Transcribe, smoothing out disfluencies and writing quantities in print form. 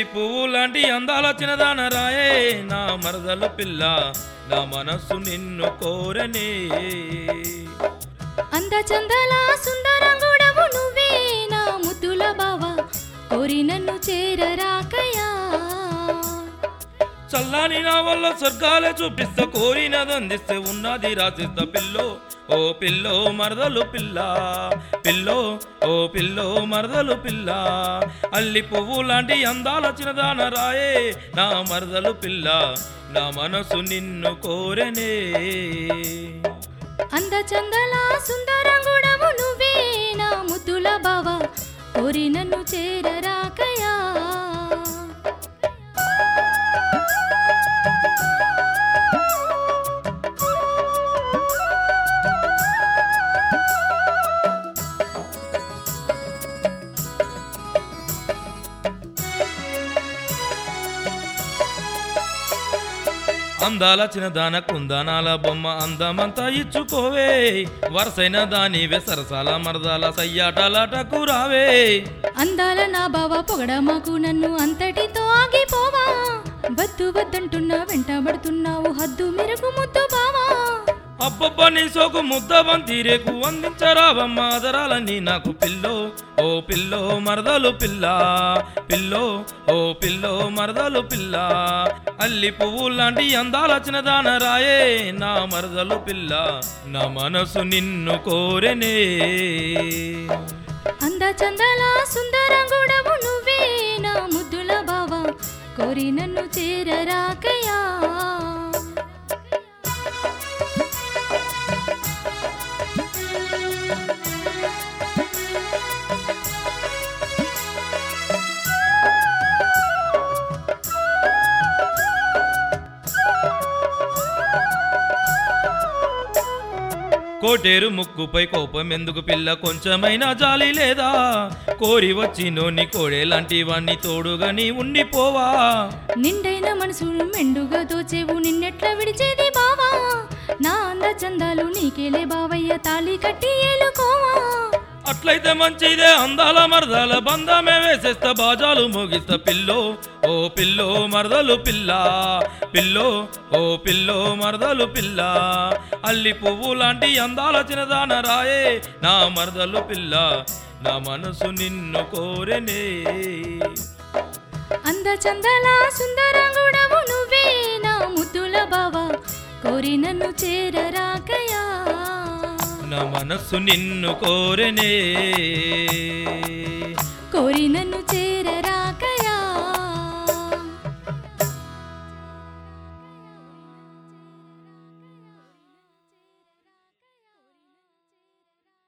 అల్లి పువ్వు లాంటి అందాల చిన్నదాన రాయే నా మరదలు పిల్ల నా మనస్సు నిన్ను కోరనే అంద చందల సుందరంగుడవు నువ్వే నా ముద్దుల బావా కోరి నన్ను చేరరాకయా చల్లాని నా వల్ల స్వర్గాలే చూపిస్తా కోరినదందిస్తే ఉన్నది రాసిస్తా పిల్లో ఓ పిల్లో మరదలు పిల్ల పిల్లో ఓ పిల్లో మరదలు పిల్ల అల్లి పువ్వు లాంటి అందాల చిన్నదాన రాయే నా మరదలు పిల్ల నా మనసు నిన్ను కోరనే అంద చందల సుందరంగుడవు నువ్వే నా ముద్దుల బావా కోరి నన్ను చేరరాకయా అందాల చిన్నదాన కుందనాల బొమ్మ అందమంతా ఇచ్చుకోవే వరసైన దాని సరసాల మరదాల సయ్యాటలాటకు రావే అందాల నా బావ పొగడమాకు నన్ను అంతటితో ఆగిపోవా వద్దు వద్దంటున్నా వెంటబడుతున్నావు హద్దు మెరకు ముద్దు బావా అబ్బబ్బ నీ సోకు ముద్ద బంతిరేకు అందించరావమ్మ ఆదరాలని నాకు పిల్లో ఓ పిల్లో మరదలు పిల్ల పిల్లో ఓ పిల్లో మరదలు పిల్ల అల్లి పువ్వు లాంటి అందాల చిన్నదాన రాయే నా మరదలు పిల్ల నా మనసు నిన్ను కోరనే అంద చందల సుందరంగుడవు నువ్వే నా ముద్దుల బావా కోరి నన్ను చేరరాకయా కోటేరు ముక్కుపై కోపం ఎందుకు పిల్ల కొంచెమైనా జాలి లేదా కోరి వచ్చి నోని కోడే లాంటి వాణ్ణి తోడుగా నీ ఉండిపోవా నిండైన మనసును మెండుగా దోచేవు నిన్నెట్లా విడిచేది బావా నా అంద చందాలు నీకేలే బావయ్య తాళి కట్టి ఏలుకోవా అట్లయితే మంచిదే అందాల మరదల బంధమే వేసేస్తా బాజాలు మోగిస్తా పిల్లో ఓ పిల్లో మరదలు పిల్ల పిల్లో ఓ పిల్లో మరదలు పిల్ల అల్లి పువ్వు లాంటి అందాల చిన్నదాన రాయే నా మరదలు పిల్ల నా మనసు నిన్ను కోరనే అంద చందల సుందరంగుడవు నువ్వే నా ముద్దుల బావా కోరి నన్ను చేరరాకయా నా మనసు నిన్ను కోరనే